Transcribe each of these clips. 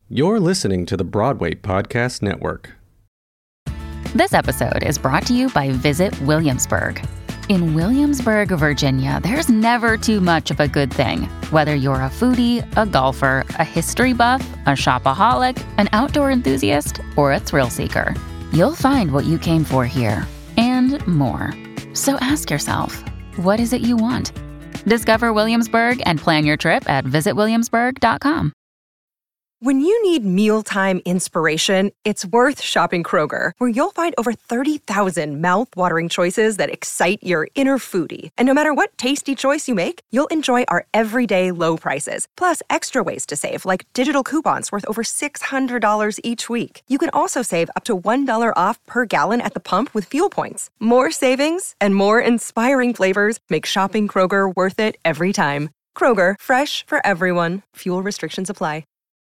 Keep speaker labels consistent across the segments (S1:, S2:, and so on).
S1: You're listening to the Broadway Podcast Network.
S2: This episode is brought to you by Visit Williamsburg. In Williamsburg, Virginia, there's never too much of a good thing. Whether you're a foodie, a golfer, a history buff, a shopaholic, an outdoor enthusiast, or a thrill seeker, you'll find what you came for here and more. So ask yourself, what is it you want? Discover Williamsburg and plan your trip at visitwilliamsburg.com.
S3: When you need mealtime inspiration, it's worth shopping Kroger, where you'll find over 30,000 mouth-watering choices that excite your inner foodie. And no matter what tasty choice you make, you'll enjoy our everyday low prices, plus extra ways to save, like digital coupons worth over $600 each week. You can also save up to $1 off per gallon at the pump with fuel points. More savings and more inspiring flavors make shopping Kroger worth it every time. Kroger, fresh for everyone. Fuel restrictions apply.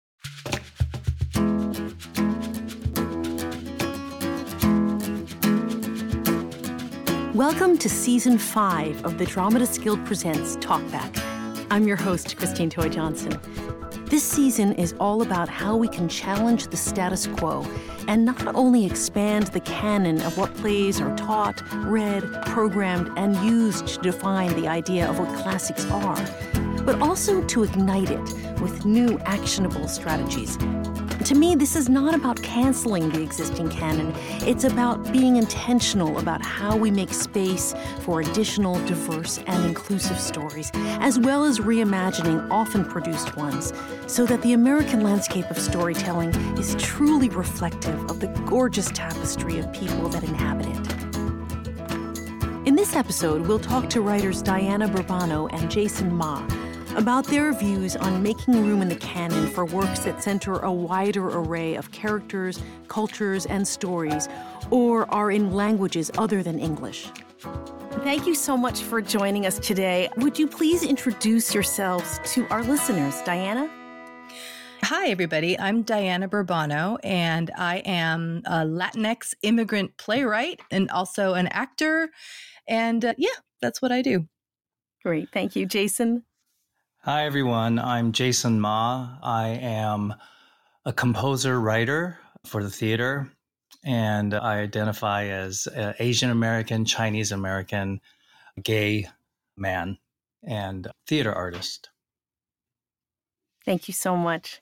S4: Welcome to Season 5 of the Dramatists Guild Presents Talkback. I'm your host, Christine Toy Johnson. This season is all about how we can challenge the status quo and not only expand the canon of what plays are taught, read, programmed, and used to define the idea of what classics are, but also to ignite it with new actionable strategies. To me, this is not about canceling the existing canon. It's about being intentional about how we make space for additional, diverse, and inclusive stories, as well as reimagining often produced ones, so that the American landscape of storytelling is truly reflective of the gorgeous tapestry of people that inhabit it. In this episode, we'll talk to writers Diana Burbano and Jason Ma about their views on making room in the canon for works that center a wider array of characters, cultures, and stories, or are in languages other than English. Thank you so much for joining us today. Would you please introduce yourselves to our listeners? Diana?
S5: Hi, everybody. I'm Diana Burbano, and I am a Latinx immigrant playwright and also an actor. And that's what I do.
S4: Great. Thank you. Jason?
S6: Hi, everyone. I'm Jason Ma. I am a composer-writer for the theater, and I identify as an Asian American, Chinese American, gay man, and theater artist.
S4: Thank you so much.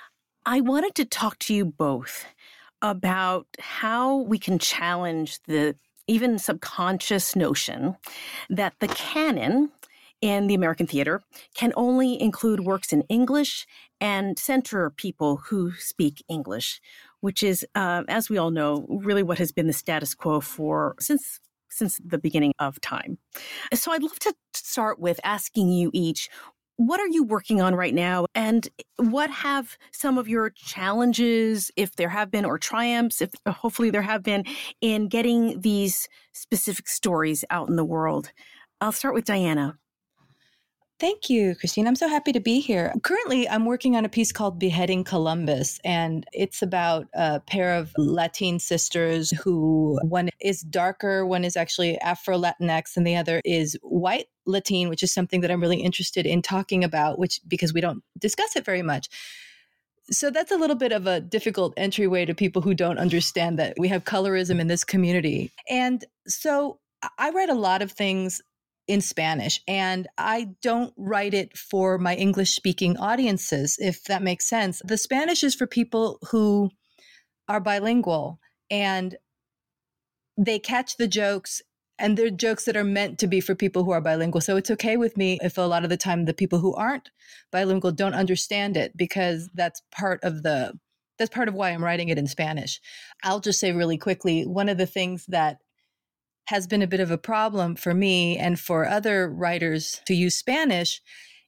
S4: I wanted to talk to you both about how we can challenge the even subconscious notion that the canon in the American theater can only include works in English and center people who speak English, which is, as we all know, really what has been the status quo since the beginning of time. So I'd love to start with asking you each, what are you working on right now? And what have some of your challenges, if there have been, or triumphs, if hopefully there have been, in getting these specific stories out in the world? I'll start with Diana.
S5: Thank you, Christine. I'm so happy to be here. Currently, I'm working on a piece called Beheading Columbus, and it's about a pair of Latin sisters who one is darker, one is actually Afro-Latinx, and the other is white Latin, which is something that I'm really interested in talking about, because we don't discuss it very much. So that's a little bit of a difficult entryway to people who don't understand that we have colorism in this community. And so I write a lot of things in Spanish, and I don't write it for my English-speaking audiences, if that makes sense. The Spanish is for people who are bilingual, and they catch the jokes, and they're jokes that are meant to be for people who are bilingual. So it's okay with me if a lot of the time the people who aren't bilingual don't understand it, because that's part of why I'm writing it in Spanish. I'll just say really quickly, one of the things that has been a bit of a problem for me and for other writers to use Spanish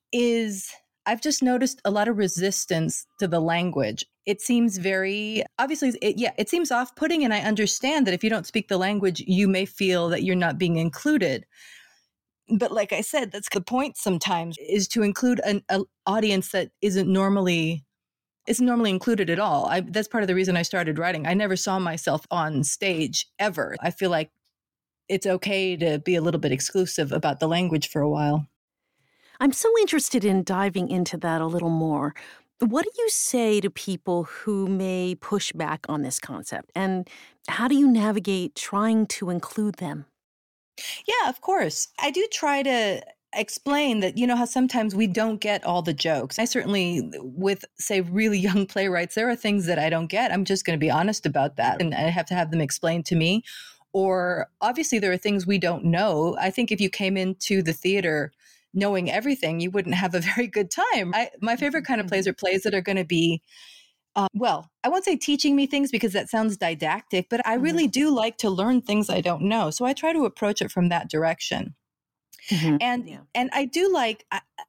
S5: is I've just noticed a lot of resistance to the language. It seems very, obviously, it seems off-putting, and I understand that if you don't speak the language, you may feel that you're not being included. But like I said, that's the point sometimes, is to include an audience that isn't normally included at all. That's part of the reason I started writing. I never saw myself on stage ever. I feel like it's okay to be a little bit exclusive about the language for a while.
S4: I'm so interested in diving into that a little more. What do you say to people who may push back on this concept? And how do you navigate trying to include them?
S5: Yeah, of course. I do try to explain that, how sometimes we don't get all the jokes. I certainly, with, say, really young playwrights, there are things that I don't get. I'm just going to be honest about that. And I have to have them explained to me. Or obviously, there are things we don't know. I think if you came into the theater knowing everything, you wouldn't have a very good time. My favorite kind of plays are plays that are going to be, I won't say teaching me things because that sounds didactic, but I really do like to learn things I don't know. So I try to approach it from that direction. And I do like,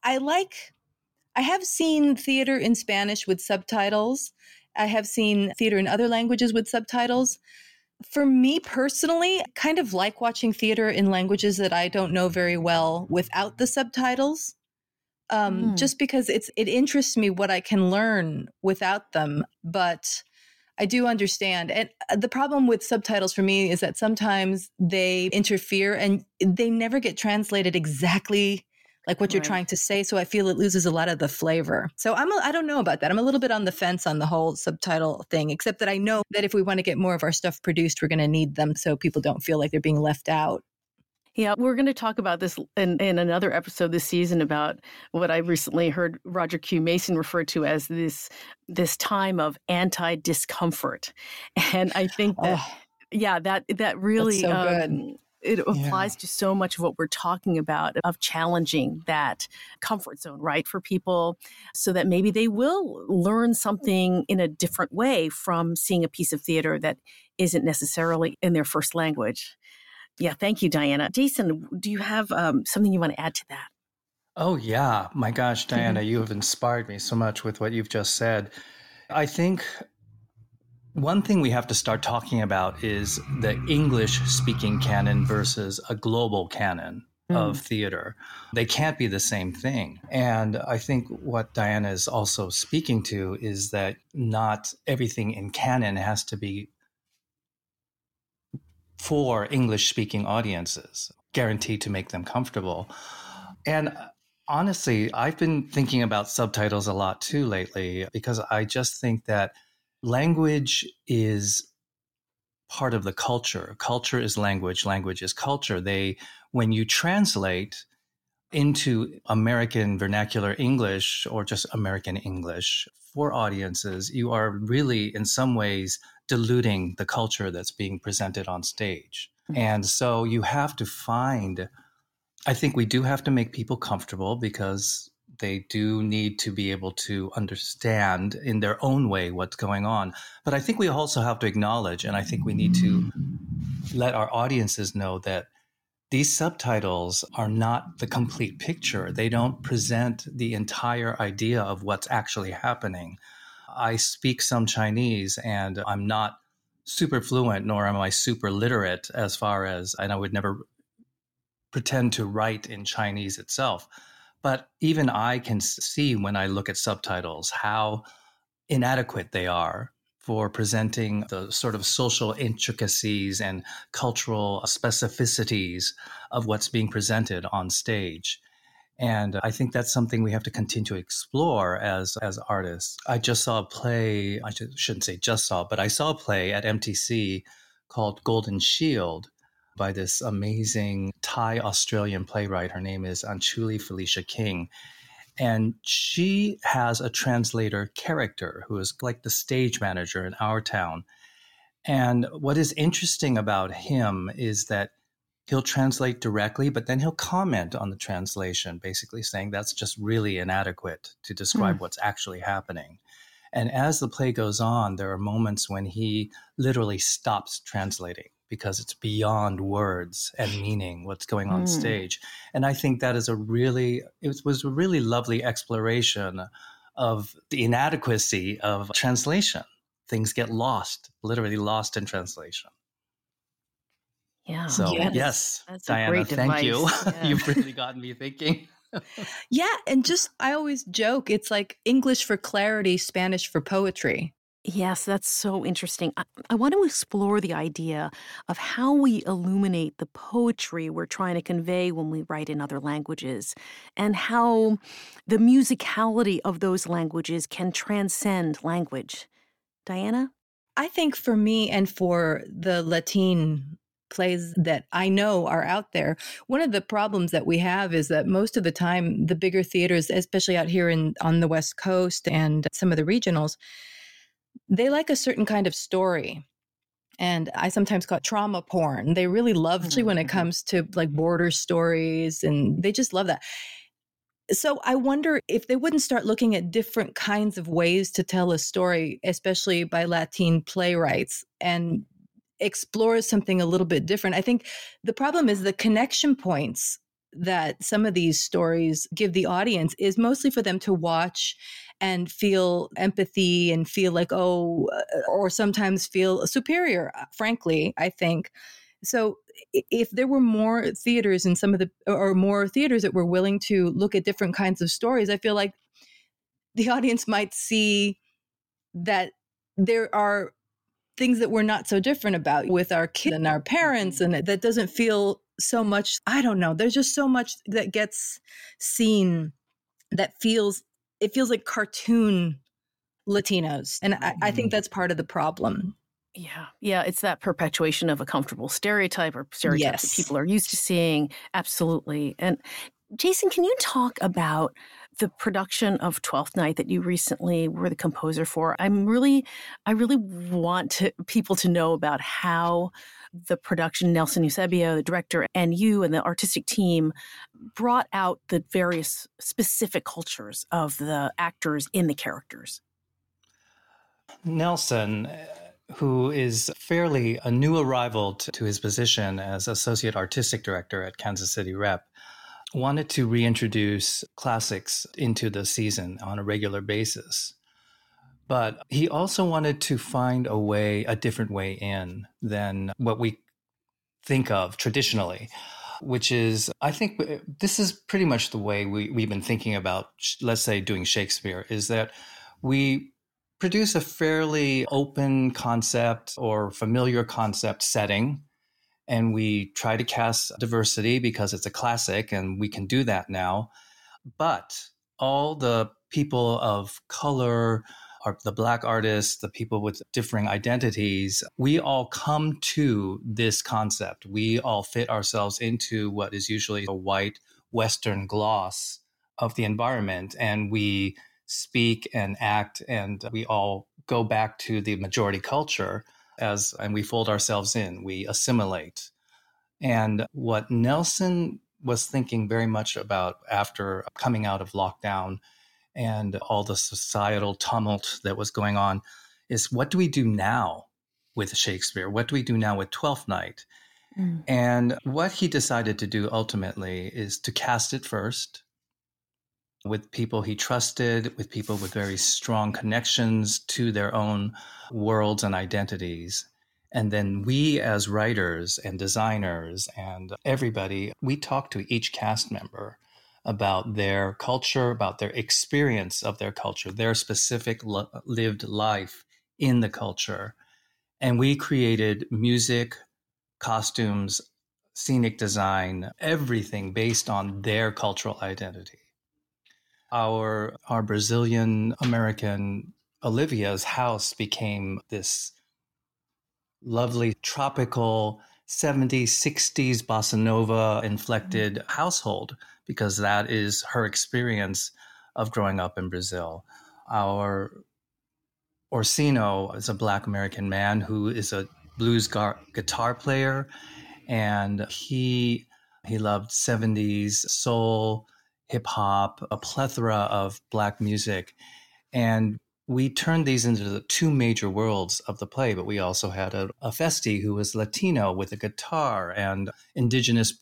S5: I have seen theater in Spanish with subtitles. I have seen theater in other languages with subtitles. For me personally, I kind of like watching theater in languages that I don't know very well without the subtitles. Just because it interests me what I can learn without them. But I do understand. And the problem with subtitles for me is that sometimes they interfere and they never get translated exactly like what you're trying to say. So I feel it loses a lot of the flavor. So I don't know about that. I'm a little bit on the fence on the whole subtitle thing, except that I know that if we want to get more of our stuff produced, we're going to need them so people don't feel like they're being left out.
S4: Yeah, we're going to talk about this in another episode this season about what I recently heard Roger Q. Mason refer to as this time of anti-discomfort. And I think that, that really
S5: so good.
S4: It applies to so much of what we're talking about, of challenging that comfort zone, right, for people so that maybe they will learn something in a different way from seeing a piece of theater that isn't necessarily in their first language. Yeah, thank you, Diana. Jason, do you have something you want to add to that?
S6: Oh, yeah. My gosh, Diana, you have inspired me so much with what you've just said. I think one thing we have to start talking about is the English-speaking canon versus a global canon of theater. They can't be the same thing. And I think what Diana is also speaking to is that not everything in canon has to be for English-speaking audiences, guaranteed to make them comfortable. And honestly, I've been thinking about subtitles a lot too lately because I just think that language is part of the culture. Culture is language. Language is culture. When you translate into American vernacular English or just American English for audiences, you are really, in some ways, diluting the culture that's being presented on stage. And so you have to I think we do have to make people comfortable because they do need to be able to understand in their own way what's going on. But I think we also have to acknowledge, and I think we need to let our audiences know that these subtitles are not the complete picture. They don't present the entire idea of what's actually happening. I speak some Chinese and I'm not super fluent, nor am I super literate and I would never pretend to write in Chinese itself. But even I can see when I look at subtitles how inadequate they are for presenting the sort of social intricacies and cultural specificities of what's being presented on stage. And I think that's something we have to continue to explore as artists. I just saw a play, I shouldn't say just saw, but I saw a play at MTC called Golden Shield by this amazing Thai-Australian playwright. Her name is Anchuli Felicia King. And she has a translator character who is like the stage manager in our town. And what is interesting about him is that he'll translate directly, but then he'll comment on the translation, basically saying that's just really inadequate to describe what's actually happening. And as the play goes on, there are moments when he literally stops translating because it's beyond words and meaning what's going on stage. And I think that is it was a really lovely exploration of the inadequacy of translation. Things get lost, literally lost in translation.
S4: Yeah.
S6: So yes,
S4: that's
S6: Diana, thank you.
S4: Yeah.
S6: You've really gotten me thinking.
S5: Yeah. And I always joke, it's like English for clarity, Spanish for poetry.
S4: Yes, that's so interesting. I want to explore the idea of how we illuminate the poetry we're trying to convey when we write in other languages, and how the musicality of those languages can transcend language. Diana?
S5: I think for me and for the Latin plays that I know are out there, one of the problems that we have is that most of the time, the bigger theaters, especially out here on the West Coast and some of the regionals, they like a certain kind of story. And I sometimes call it trauma porn. They really love, especially when it comes to like border stories, and they just love that. So I wonder if they wouldn't start looking at different kinds of ways to tell a story, especially by Latin playwrights, and explore something a little bit different. I think the problem is the connection points that some of these stories give the audience is mostly for them to watch and feel empathy and feel like, or sometimes feel superior, frankly, I think. So if there were more theaters in or more theaters that were willing to look at different kinds of stories, I feel like the audience might see that there are things that we're not so different about with our kids and our parents, and that doesn't feel so much, I don't know, there's just so much that gets seen that feels like cartoon Latinos. And I think that's part of the problem.
S4: Yeah, it's that perpetuation of a comfortable stereotype or stereotypes that people are used to seeing. Absolutely. And Jason, can you talk about the production of Twelfth Night that you recently were the composer for? I really want people to know about how the production, Nelson Eusebio, the director, and you and the artistic team brought out the various specific cultures of the actors in the characters.
S6: Nelson, who is fairly a new arrival to his position as Associate Artistic Director at Kansas City Rep, wanted to reintroduce classics into the season on a regular basis. But he also wanted to find a different way in than what we think of traditionally, which is, I think this is pretty much the way we've been thinking about, let's say, doing Shakespeare, is that we produce a fairly open concept or familiar concept setting, and we try to cast diversity because it's a classic and we can do that now. But all the people of color, or the Black artists, the people with differing identities, we all come to this concept. We all fit ourselves into what is usually a white Western gloss of the environment, and we speak and act, and we all go back to the majority culture and we fold ourselves in, we assimilate. And what Nelson was thinking very much about after coming out of lockdown and all the societal tumult that was going on is, what do we do now with Shakespeare? What do we do now with Twelfth Night? And what he decided to do ultimately is to cast it first with people he trusted, with people with very strong connections to their own worlds and identities. And then we as writers and designers and everybody, we talk to each cast member about their culture, about their experience of their culture, their specific lived life in the culture. And we created music, costumes, scenic design, everything based on their cultural identity. Our Brazilian American Olivia's house became this lovely tropical 70s, 60s bossa nova inflected household, because that is her experience of growing up in Brazil. Our Orsino is a Black American man who is a blues guitar player, and he loved 70s soul, hip hop, a plethora of Black music. And we turned these into the two major worlds of the play, but we also had a Festi who was Latino with a guitar and an indigenous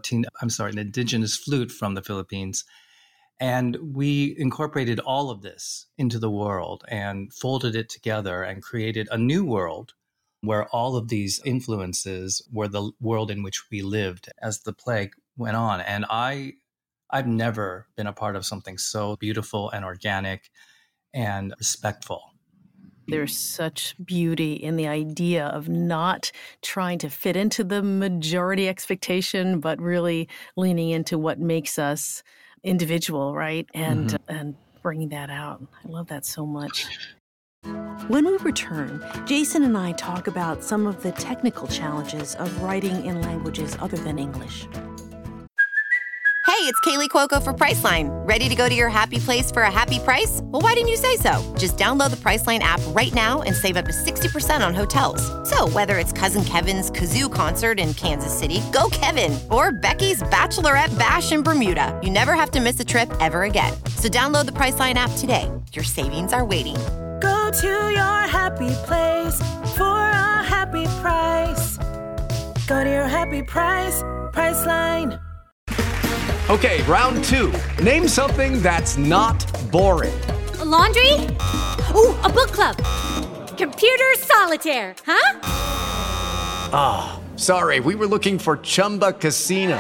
S6: flute from the Philippines. And we incorporated all of this into the world and folded it together and created a new world where all of these influences were the world in which we lived as the play went on. And I've never been a part of something so beautiful and organic and respectful.
S4: There's such beauty in the idea of not trying to fit into the majority expectation, but really leaning into what makes us individual, right? And bringing that out. I love that so much. When we return, Jason and I talk about some of the technical challenges of writing in languages other than English.
S7: Hey, it's Kaylee Cuoco for Priceline. Ready to go to your happy place for a happy price? Well, why didn't you say so? Just download the Priceline app right now and save up to 60% on hotels. So whether it's Cousin Kevin's Kazoo Concert in Kansas City, go Kevin, or Becky's Bachelorette Bash in Bermuda, you never have to miss a trip ever again. So download the Priceline app today. Your savings are waiting.
S8: Go to your happy place for a happy price. Go to your happy price, Priceline.
S9: Okay, round two. Name something that's not boring.
S10: A laundry? Ooh, a book club. Computer solitaire, huh?
S9: Ah, sorry, we were looking for Chumba Casino.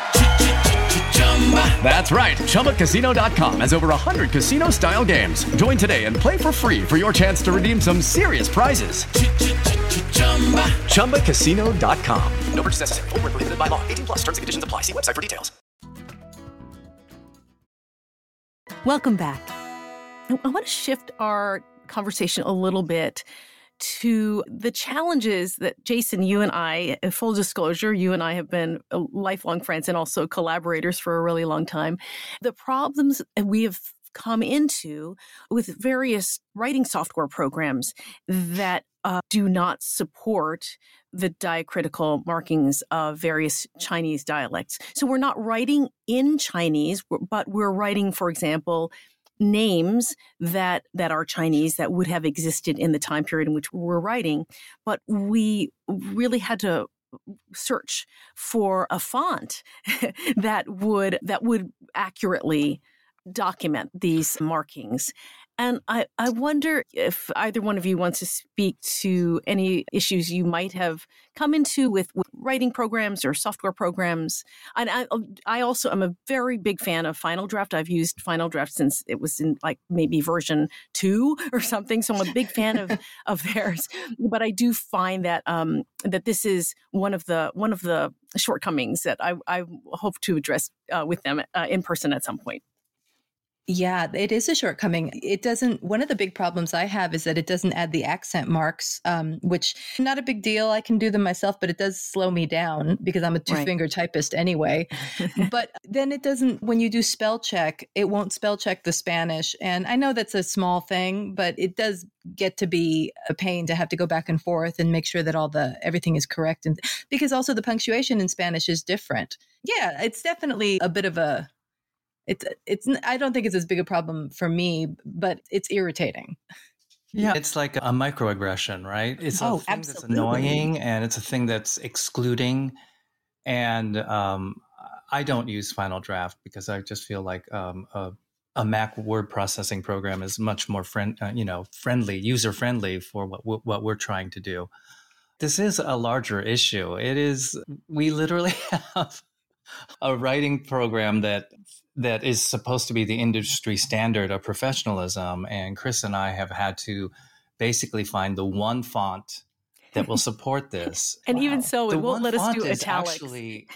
S9: That's right, ChumbaCasino.com has over 100 casino-style games. Join today and play for free for your chance to redeem some serious prizes. ChumbaCasino.com. No purchase necessary. Void where prohibited by law. 18+. Terms and conditions apply. See website for details.
S4: Welcome back. I want to shift our conversation a little bit to the challenges that Jason, you and I, full disclosure, you and I have been lifelong friends and also collaborators for a really long time. The problems we have come into with various writing software programs that do not support the diacritical markings of various Chinese dialects. So we're not writing in Chinese, but we're writing, for example, names that are Chinese that would have existed in the time period in which we're writing. But we really had to search for a font that would accurately document these markings. And I wonder if either one of you wants to speak to any issues you might have come into with writing programs or software programs. And I also am a very big fan of Final Draft. I've used Final Draft since it was in like maybe version 2 or something. So I'm a big fan of theirs. But I do find that that this is one of the shortcomings that I hope to address with them in person at some point.
S5: Yeah, it is a shortcoming. It doesn't, one of the big problems I have is that it doesn't add the accent marks, which not a big deal. I can do them myself, but it does slow me down because I'm a two-finger typist anyway. But then it doesn't, when you do spell check, it won't spell check the Spanish. And I know that's a small thing, but it does get to be a pain to have to go back and forth and make sure that everything is correct. And because also the punctuation in Spanish is different. Yeah, it's definitely a bit of a, It's. I don't think it's as big a problem for me, but it's irritating.
S6: Yeah, it's like a microaggression, right? It's a thing that's annoying, and it's a thing that's excluding. And I don't use Final Draft because I just feel like a Mac word processing program is much more friendly, user friendly for what we're trying to do. This is a larger issue. It is. We literally have a writing program that is supposed to be the industry standard of professionalism. And Chris and I have had to basically find the one font that will support this.
S4: And even so, it won't let us do italics.
S6: Actually,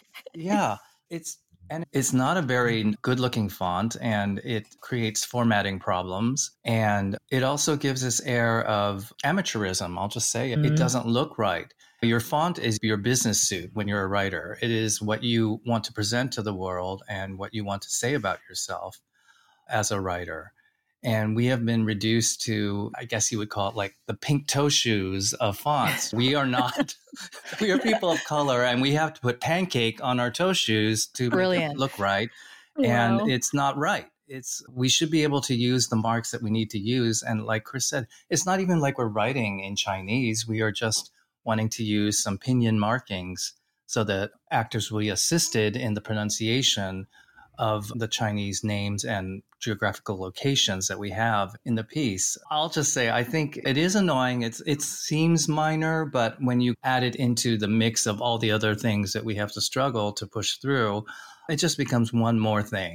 S6: it's not a very good looking font, and it creates formatting problems. And it also gives this air of amateurism. I'll just say it. It doesn't look right. Your font is your business suit when you're a writer. It is what you want to present to the world and what you want to say about yourself as a writer. And we have been reduced to, I guess you would call it like the pink toe shoes of fonts. We are not, we are people of color, and we have to put pancake on our toe shoes to make it look right. Wow. And it's not right. We should be able to use the marks that we need to use. And like Chris said, it's not even like we're writing in Chinese. We are just wanting to use some pinyin markings so that actors will be assisted in the pronunciation of the Chinese names and geographical locations that we have in the piece. I'll just say, I think it is annoying. It seems minor, but when you add it into the mix of all the other things that we have to struggle to push through, it just becomes one more thing.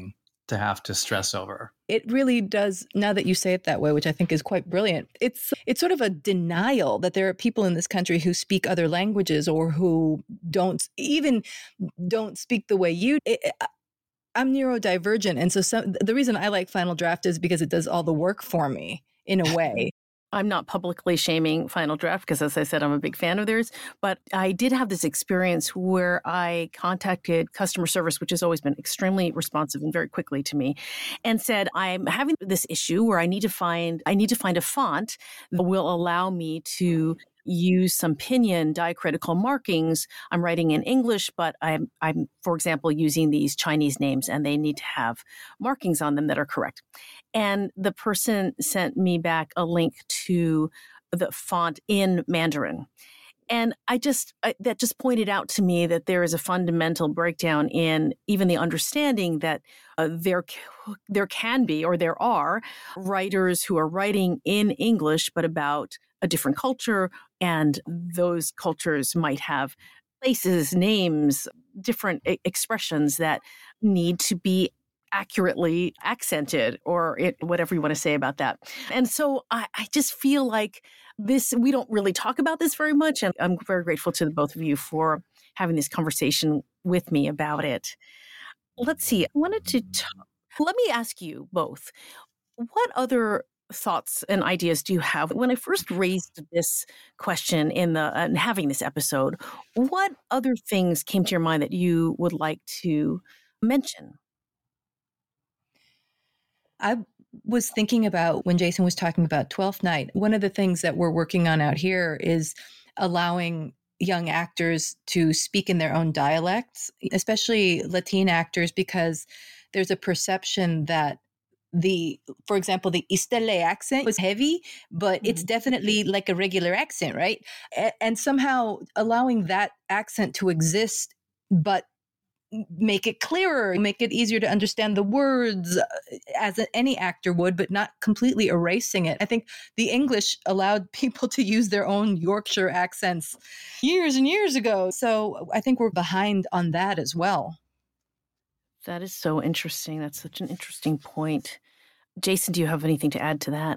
S6: to have to stress over.
S5: It really does, now that you say it that way, which I think is quite brilliant. It's sort of a denial that there are people in this country who speak other languages or who don't speak the way you. I'm neurodivergent. And so the reason I like Final Draft is because it does all the work for me in a way.
S4: I'm not publicly shaming Final Draft because, as I said, I'm a big fan of theirs. But I did have this experience where I contacted customer service, which has always been extremely responsive and very quickly to me, and said, I'm having this issue where I need to find a font that will allow me to use some pinyin diacritical markings. I'm writing in English, but I'm, for example, using these Chinese names, and they need to have markings on them that are correct. And the person sent me back a link to the font in Mandarin. And that just pointed out to me that there is a fundamental breakdown in even the understanding that there can be, or there are, writers who are writing in English, but about a different culture, and those cultures might have places, names, different expressions that need to be accurately accented, or whatever you want to say about that. And so I just feel like we don't really talk about this very much. And I'm very grateful to the both of you for having this conversation with me about it. Let's see. Let me ask you both, what other thoughts and ideas do you have? When I first raised this question in having this episode, what other things came to your mind that you would like to mention?
S5: I was thinking about when Jason was talking about Twelfth Night. One of the things that we're working on out here is allowing young actors to speak in their own dialects, especially Latin actors, because there's a perception that for example, the Istele accent was heavy, but it's definitely like a regular accent, right? And somehow allowing that accent to exist, but make it clearer, make it easier to understand the words as any actor would, but not completely erasing it. I think the English allowed people to use their own Yorkshire accents years and years ago. So I think we're behind on that as well.
S4: That is so interesting. That's such an interesting point. Jason, do you have anything to add to that?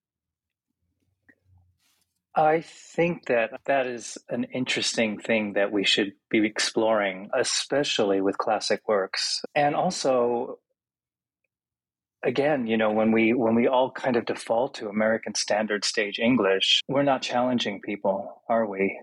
S6: I think that is an interesting thing that we should be exploring, especially with classic works. And also, again, when we all kind of default to American Standard Stage English, we're not challenging people, are we?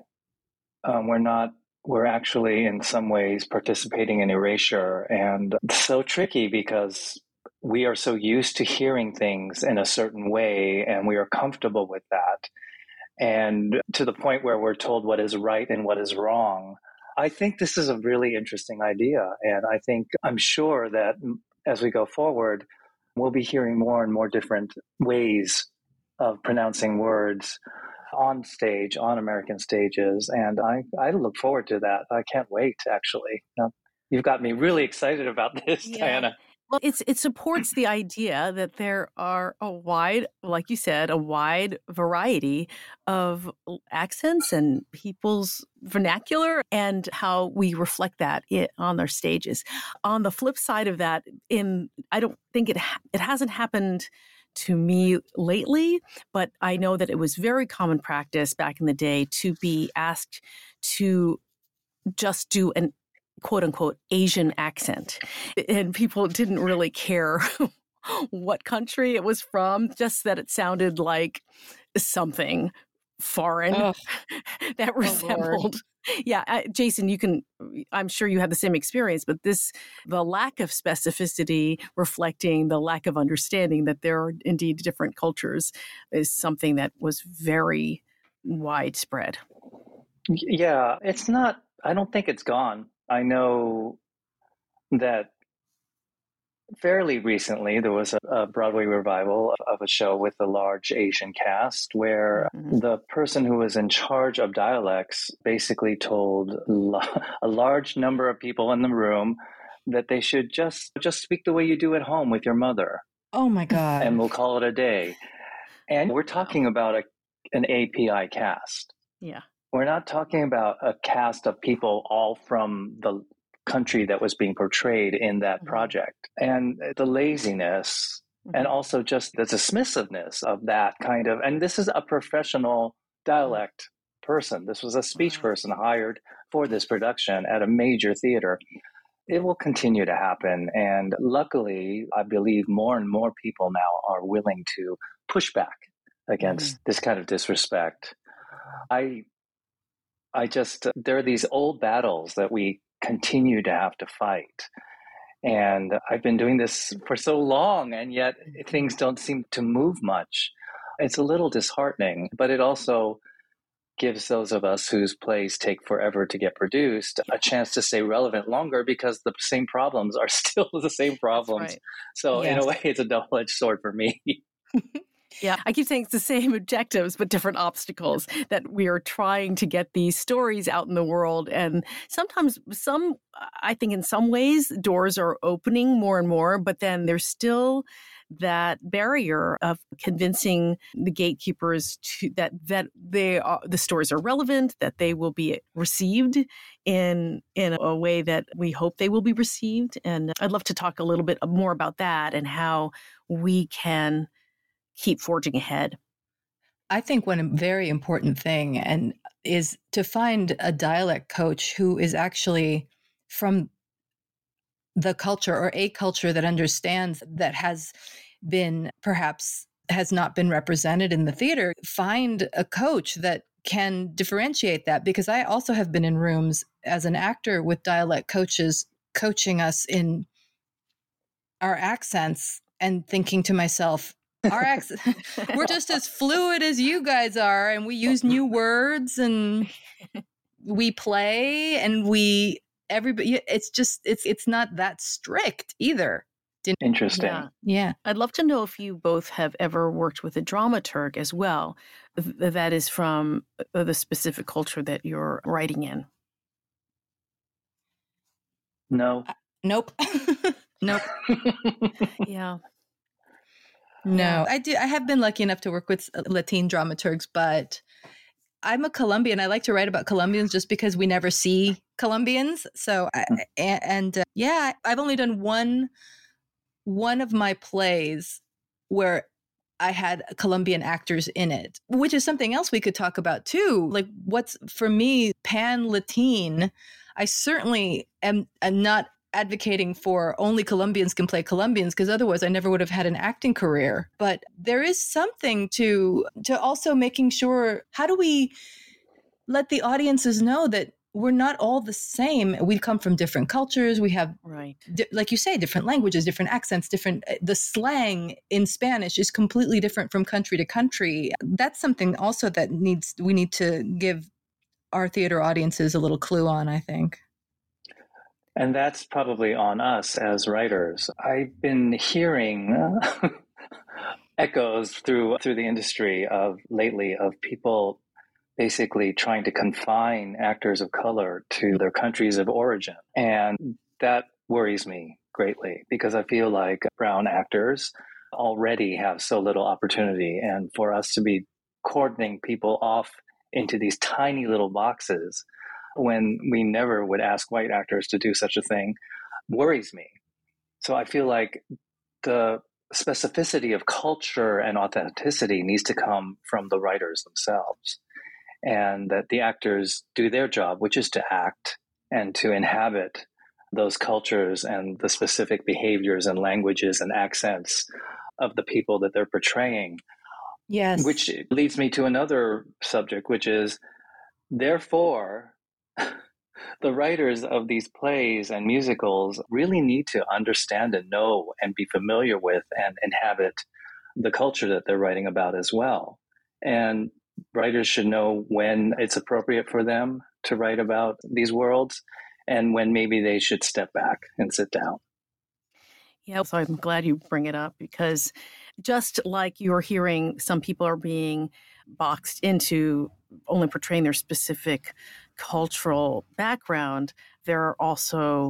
S6: We're actually in some ways participating in erasure, and it's so tricky because we are so used to hearing things in a certain way, and we are comfortable with that. And to the point where we're told what is right and what is wrong. I think this is a really interesting idea. And I'm sure that as we go forward, we'll be hearing more and more different ways of pronouncing words on stage, on American stages. And I look forward to that. I can't wait, actually. You've got me really excited about this, Diana.
S4: Well, it supports the idea that there are like you said, a wide variety of accents and people's vernacular and how we reflect that on their stages. On the flip side of that, I don't think it hasn't happened to me lately, but I know that it was very common practice back in the day to be asked to just do an quote unquote Asian accent. And people didn't really care what country it was from, just that it sounded like something foreign that resembled. Jason, I'm sure you had the same experience, but the lack of specificity reflecting the lack of understanding that there are indeed different cultures is something that was very widespread.
S6: Yeah, I don't think it's gone. I know that fairly recently there was a Broadway revival of a show with a large Asian cast where the person who was in charge of dialects basically told a large number of people in the room that they should just speak the way you do at home with your mother.
S5: Oh my God.
S6: And we'll call it a day. And we're talking about an API cast.
S4: Yeah.
S6: We're not talking about a cast of people all from the country that was being portrayed in that project. And the laziness and also just the dismissiveness of that kind of, and this is a professional dialect person. This was a speech person hired for this production at a major theater. It will continue to happen. And luckily, I believe more and more people now are willing to push back against this kind of disrespect. I just, there are these old battles that we continue to have to fight. And I've been doing this for so long, and yet things don't seem to move much. It's a little disheartening, but it also gives those of us whose plays take forever to get produced a chance to stay relevant longer, because the same problems are still the same problems. Right. So in a way, it's a double-edged sword for me.
S4: Yeah, I keep saying it's the same objectives, but different obstacles, that we are trying to get these stories out in the world. And sometimes I think in some ways, doors are opening more and more, but then there's still that barrier of convincing the gatekeepers that the stories are relevant, that they will be received in a way that we hope they will be received. And I'd love to talk a little bit more about that and how we can keep forging ahead.
S5: I think one very important thing is to find a dialect coach who is actually from the culture, or a culture that understands, that has not been represented in the theater. Find a coach that can differentiate that, because I also have been in rooms as an actor with dialect coaches coaching us in our accents and thinking to myself, our accent, we're just as fluid as you guys are, and we use new words and we play and everybody, it's not that strict either.
S6: Interesting.
S4: Yeah. I'd love to know if you both have ever worked with a dramaturg as well, that is from the specific culture that you're writing in.
S6: No.
S5: Nope. Nope.
S4: Yeah.
S5: No, I have been lucky enough to work with Latin dramaturgs, but I'm a Colombian. I like to write about Colombians just because we never see Colombians. So, I've only done one of my plays where I had Colombian actors in it, which is something else we could talk about too. Like, what's for me pan-Latin? I certainly am not advocating for only Colombians can play Colombians, because otherwise I never would have had an acting career. But there is something to also making sure, how do we let the audiences know that we're not all the same? We come from different cultures. We have, like you say, different languages, different accents, the slang in Spanish is completely different from country to country. That's something also that we need to give our theater audiences a little clue on, I think.
S6: And that's probably on us as writers. I've been hearing echoes through the industry lately of people basically trying to confine actors of color to their countries of origin. And that worries me greatly, because I feel like brown actors already have so little opportunity. And for us to be cordoning people off into these tiny little boxes when we never would ask white actors to do such a thing worries me. So I feel like the specificity of culture and authenticity needs to come from the writers themselves, and that the actors do their job, which is to act and to inhabit those cultures and the specific behaviors and languages and accents of the people that they're portraying.
S5: Yes.
S6: Which leads me to another subject, which is, therefore, the writers of these plays and musicals really need to understand and know and be familiar with and inhabit the culture that they're writing about as well. And writers should know when it's appropriate for them to write about these worlds and when maybe they should step back and sit down.
S4: Yeah, so I'm glad you bring it up, because just like you're hearing some people are being boxed into only portraying their specific cultural background, there are also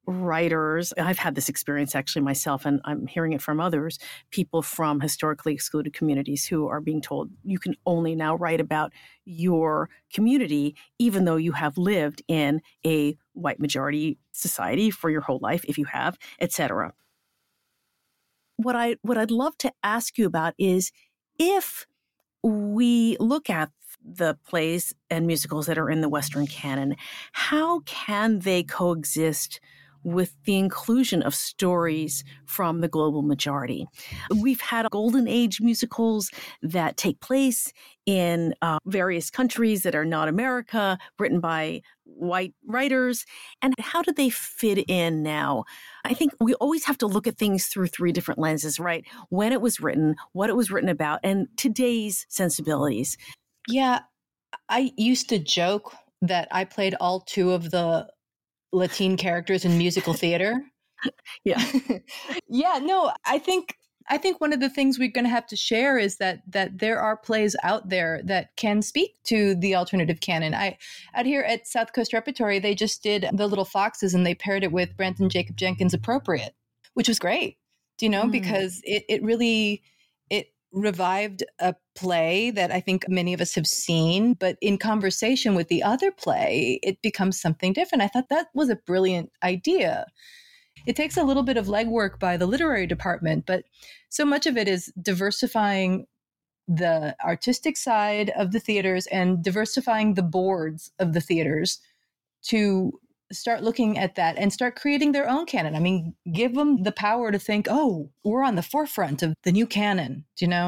S4: writers, I've had this experience actually myself, and I'm hearing it from others, people from historically excluded communities who are being told you can only now write about your community, even though you have lived in a white majority society for your whole life, if you have, etc. What I'd love to ask you about is, if we look at the plays and musicals that are in the Western canon, how can they coexist with the inclusion of stories from the global majority? We've had golden age musicals that take place in various countries that are not America, written by white writers. And how do they fit in now? I think we always have to look at things through three different lenses, right? When it was written, what it was written about, and today's sensibilities.
S5: Yeah, I used to joke that I played all two of the Latin characters in musical theater.
S4: Yeah.
S5: Yeah, no, I think one of the things we're going to have to share is that there are plays out there that can speak to the alternative canon. Out here at South Coast Repertory, they just did The Little Foxes, and they paired it with Branton Jacob Jenkins' Appropriate, which was great, because it really revived a play that I think many of us have seen, but in conversation with the other play, it becomes something different. I thought that was a brilliant idea. It takes a little bit of legwork by the literary department, but so much of it is diversifying the artistic side of the theaters and diversifying the boards of the theaters to start looking at that and start creating their own canon. I mean, give them the power to think, oh, we're on the forefront of the new canon,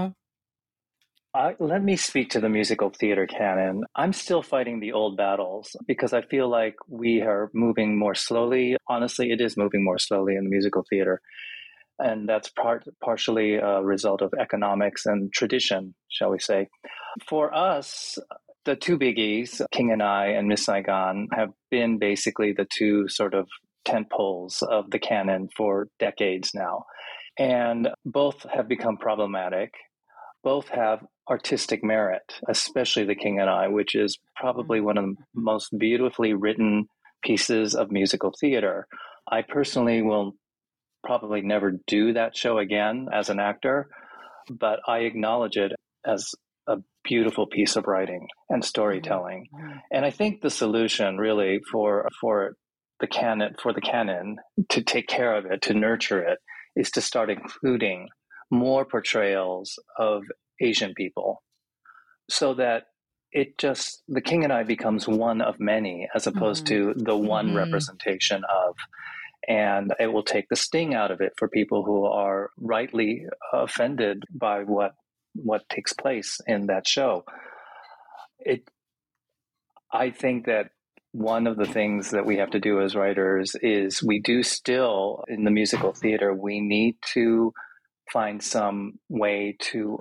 S6: Let me speak to the musical theater canon. I'm still fighting the old battles because I feel like we are moving more slowly. Honestly, it is moving more slowly in the musical theater. And that's partially a result of economics and tradition, shall we say. For us, the two biggies, King and I and Miss Saigon, have been basically the two sort of tentpoles of the canon for decades now. And both have become problematic. Both have artistic merit, especially The King and I, which is probably one of the most beautifully written pieces of musical theater. I personally will probably never do that show again as an actor, but I acknowledge it as a beautiful piece of writing and storytelling. And I think the solution really for the canon to take care of it, to nurture it, is to start including more portrayals of Asian people, so that The King and I becomes one of many, as opposed to the one representation of. And it will take the sting out of it for people who are rightly offended by what takes place in that show. I think that one of the things that we have to do as writers is we do still, in the musical theater, we need to find some way to,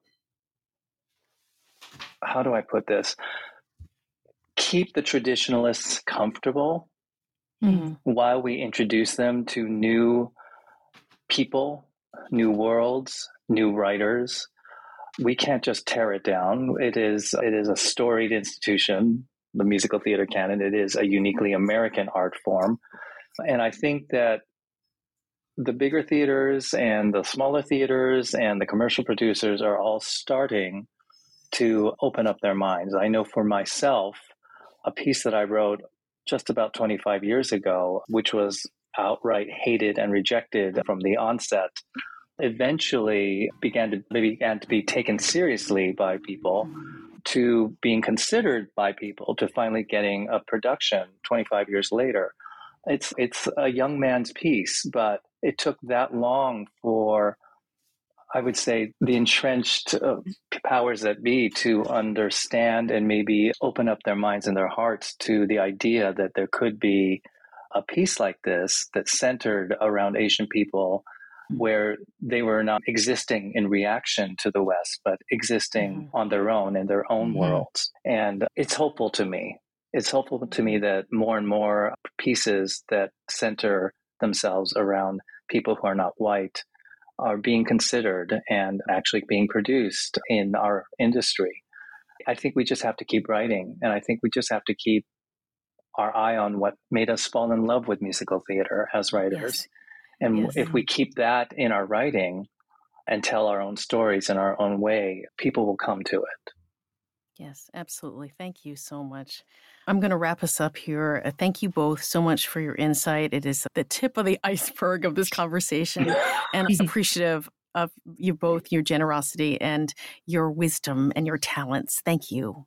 S6: how do I put this, keep the traditionalists comfortable while we introduce them to new people, new worlds, new writers. We can't just tear it down. It is a storied institution, the musical theater canon. It is a uniquely American art form. And I think that the bigger theaters and the smaller theaters and the commercial producers are all starting to open up their minds. I know for myself, a piece that I wrote just about 25 years ago, which was outright hated and rejected from the onset, eventually began to be taken seriously by people, to being considered by people, to finally getting a production 25 years later. It's a young man's piece, but it took that long for, I would say, the entrenched powers that be to understand and maybe open up their minds and their hearts to the idea that there could be a piece like this that centered around Asian people, where they were not existing in reaction to the West, but existing on their own in their own worlds. And it's hopeful to me. It's hopeful to me that more and more pieces that center themselves around people who are not white are being considered and actually being produced in our industry. I think we just have to keep writing, and I think we just have to keep our eye on what made us fall in love with musical theater as writers. And if we keep that in our writing and tell our own stories in our own way, people will come to it.
S4: Yes, absolutely. Thank you so much. I'm going to wrap us up here. Thank you both so much for your insight. It is the tip of the iceberg of this conversation, and I'm appreciative of you both, your generosity and your wisdom and your talents. Thank you.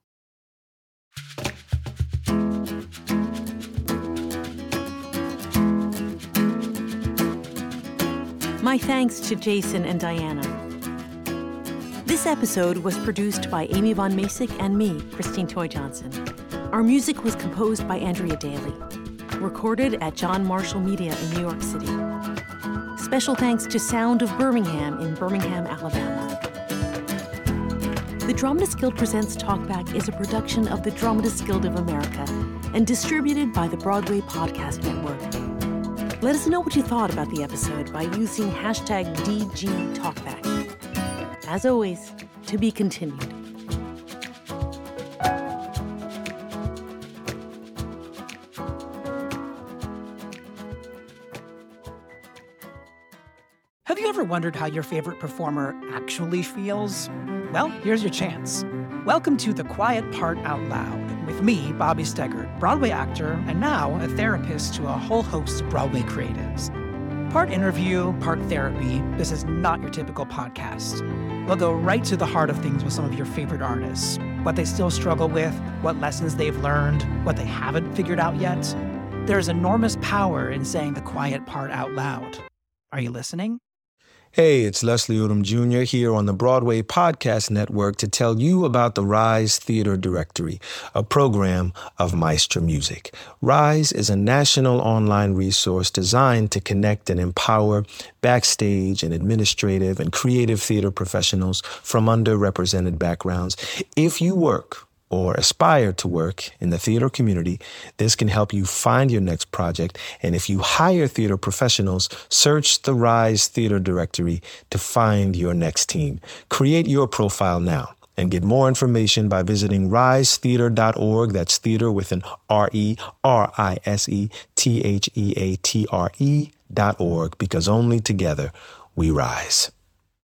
S4: My thanks to Jason and Diana. This episode was produced by Amy Von Masick and me, Christine Toy Johnson. Our music was composed by Andrea Daly. Recorded at John Marshall Media in New York City. Special thanks to Sound of Birmingham in Birmingham, Alabama. The Dramatists Guild Presents Talkback is a production of the Dramatists Guild of America and distributed by the Broadway Podcast Network. Let us know what you thought about the episode by using hashtag #DGTalkback. As always, to be continued.
S11: Have you ever wondered how your favorite performer actually feels? Well, here's your chance. Welcome to The Quiet Part Out Loud with me, Bobby Steggert, Broadway actor and now a therapist to a whole host of Broadway creatives. Part interview, part therapy, this is not your typical podcast. We'll go right to the heart of things with some of your favorite artists, what they still struggle with, what lessons they've learned, what they haven't figured out yet. There's enormous power in saying the quiet part out loud. Are you listening?
S12: Hey, it's Leslie Odom Jr. here on the Broadway Podcast Network to tell you about the Rise Theater Directory, a program of Maestro Music. Rise is a national online resource designed to connect and empower backstage and administrative and creative theater professionals from underrepresented backgrounds. If you work or aspire to work in the theater community, this can help you find your next project. And if you hire theater professionals, search the Rise Theater Directory to find your next team. Create your profile now and get more information by visiting risetheater.org. That's theater with an RERISETHEATRE.org, because only together we rise.